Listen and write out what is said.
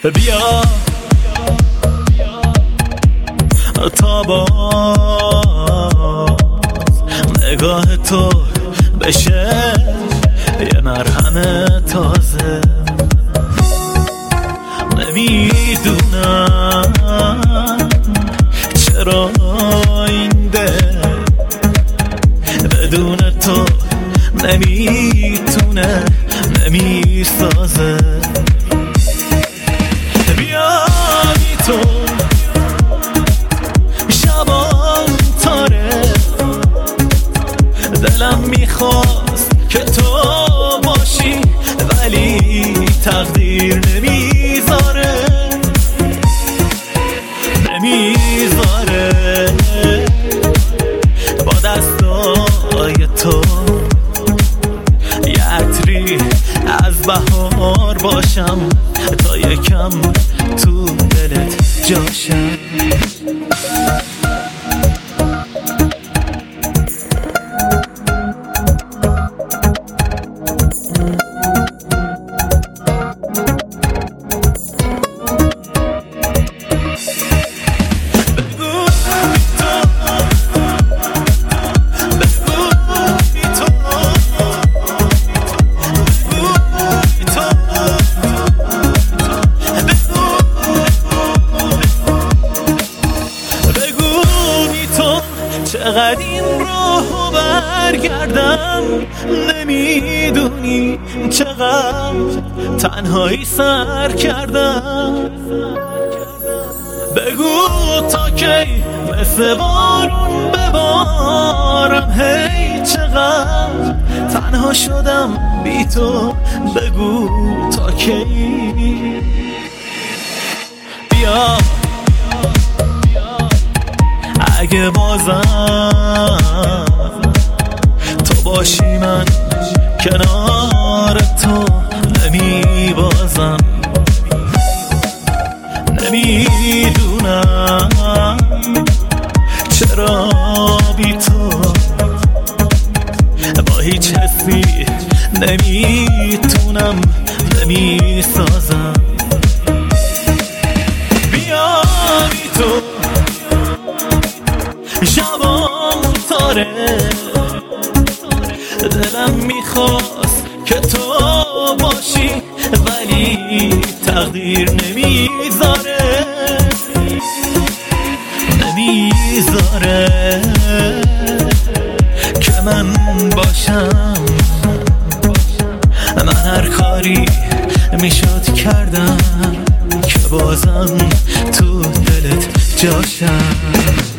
بیا تا باز نگاه تو بشه یه مرهم تازه. نمیدونم چرا این دل بدون تو نمیتونه نمیسازه. بیا بی تو شبان تاره، دلم میخواست که تو باشی ولی تقدیر نمیذاره با دستای تو یه عطری از بهار باشم تا یکم تو دلت جاشم. چقدر این راهو برگردم نمیدونی چقدر تنهایی سر کردم. بگو تا کی مثل بارون ببارم، هی چقدر تنها شدم بی تو. بگو تا کی. بیا اگه بازم تو باشی من کنار تو نمیبازم. نمیدونم چرا بی تو با هیچ حسی نمیتونم نمیسازم. بیا بی تو شبام تاره، دلم میخواست که تو باشی ولی تقدیر نمیذاره که من باشم. من هر کاری میشد کردم که بازم تو دلت جاشم.